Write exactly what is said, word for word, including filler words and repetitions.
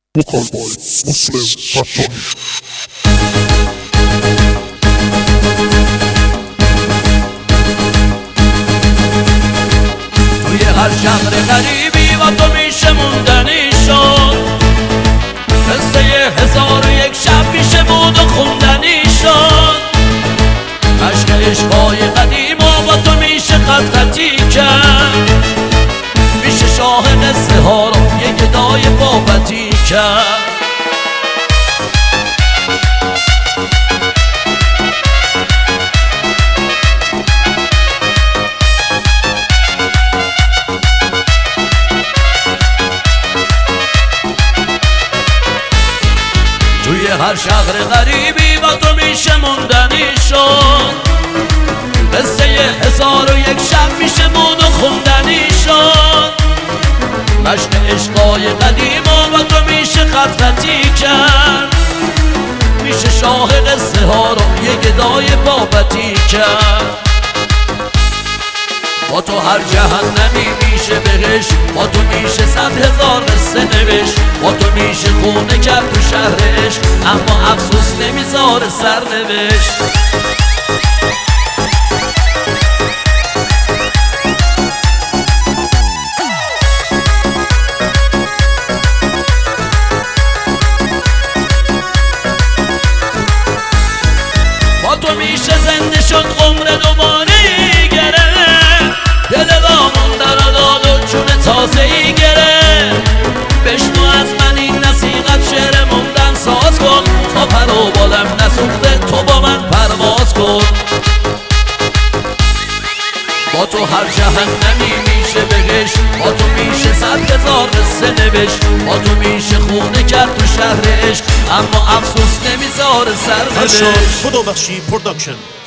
Vocal boy, Muslim Fatoni. توی هر شهر غریبی و تو میشه موندنی شد، قصه هزار و یک شب میشه بود و خوندنی شد. عشق عشقای قدیما با تو میشه خط خطی کرد، میشه شاه قصه ها رو یه گدای بابتی کرد. توی هر شهر غریبی با تو میشه موندنی شد، قصه هزار و یک شب میشه بود و خوندنی شد. مشق عشقای قدیما با تو میشه خط خطی کرد، میشه شاه قصه ها رو یه گدای بابتی کرد. با تو هر جهنمی میشه بهشت، با تو میشه صد هزار قصه نوشت. با تو میشه خونه کرد تو شهرش، اما افسوس نمیذاره سرنوشت. با تو میشه زنده شد عمر دوباره ای گرفت، دل وامون در داد و جون تازه ای گرفت. بشنو از من این نصیحت شعر موندن ساز کن، تا پر و بالم نسوخته تو با من پرواز کن. با تو هر جهنمی میشه بهشت، با تو میشه صد هزار قصه نوشت. با تو میشه خونه کرد تو شهر عشق، اما افسوس نمیذاره سرنوشت. فرشاد خدابخشی پروداکشن.